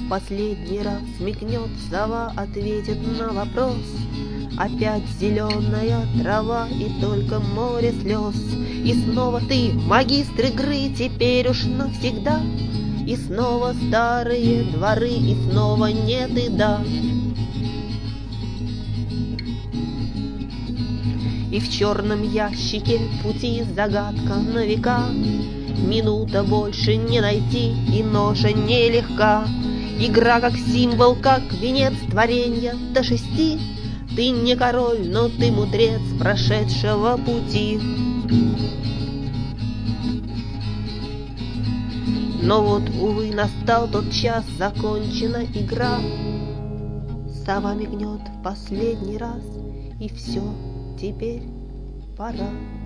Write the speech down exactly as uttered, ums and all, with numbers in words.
последний раз мигнет сова, ответит на вопрос. Опять зеленая трава и только море слез. И снова ты, магистр игры, теперь уж навсегда. И снова старые дворы, и снова нет и да. И в черном ящике пути загадка на века. Минута больше не найти, и ноша нелегка. Игра как символ, как венец творенья до шести. Ты не король, но ты мудрец прошедшего пути. Но вот, увы, настал тот час, закончена игра. Сова мигнет последний раз, и все, теперь пора.